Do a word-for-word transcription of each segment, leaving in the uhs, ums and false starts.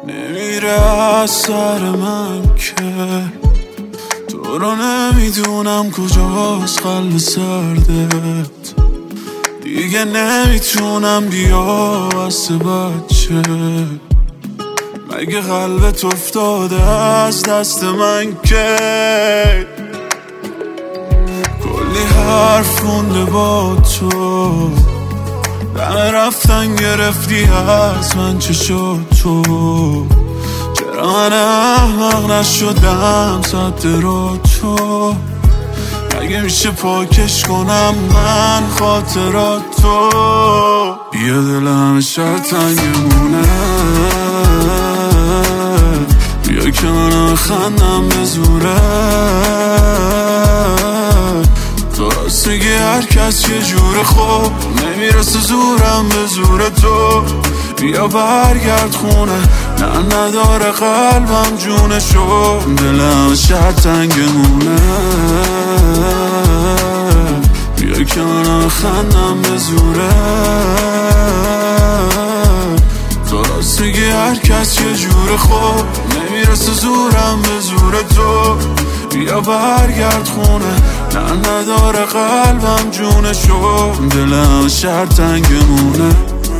نمیره از سر من که تو رو نمیدونم کجاست قلب سردت. دیگه نمیتونم بیا واسه بچه، مگه قلبت افتاده از دست من که کلی حرف مونده با تو، دم رفتن گرفتی از من چه شد تو؟ چرا من احمق نشدم صد رو تو؟ مگه میشه پاکش کنم من خاطرات تو؟ بیا دلم شب تنگمونه، بیا که منم خندم به زوره. تو راست میگی هر کس یه جوره، خوب نمیرسه زورم به زور تو. بیا برگرد خونه، نه نداره قلبم جونشو. دلم شب تنگمونه، بیا که منم خندم به زوره. تو راست میگی هر کس یه جوره، خوب نمیرسه زورم به زور تو. بیا برگرد خونه، نه نداره قلبم جونشو. دلم شب تنگمونه.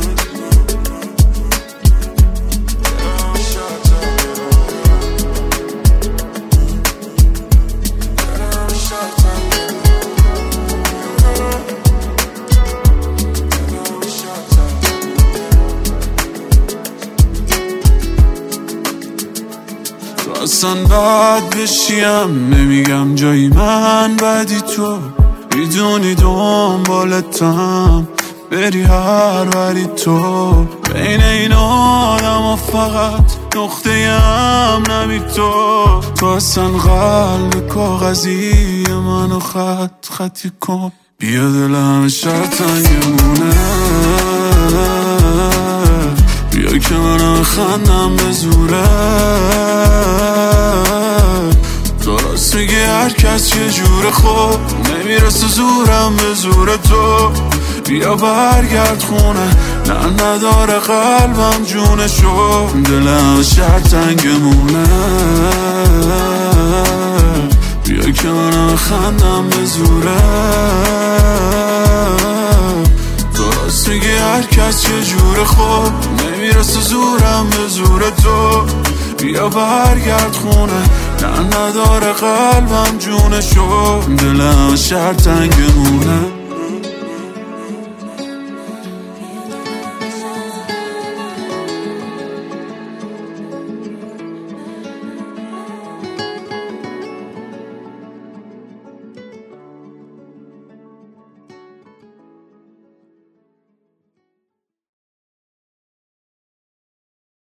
تو اصلا بد بشیم نمیگم جایی من بدی، تو میدونی دنبالتم بری هر وری تو. بین این آدم و فقط نقطه ام نمی تو. تو اصلا قلب کاغذی منو خط خطی کن. بیا دلم شب تنگمونه، بیا که منم خندم به زوره. تو راست میگی هر کس یه جوره، خوب نمیرسه زورم به زور تو. بیا برگرد خونه، نه نداره قلبم جونشو. دلم شب تنگمونه، بیا که منم خندم به زوره. تو راست میگی هر کس یه جوره، خوب نمیرسه زورم به زور تو. بیا برگرد خونه، نه نداره قلبم جونشو. دلم شب تنگمونه.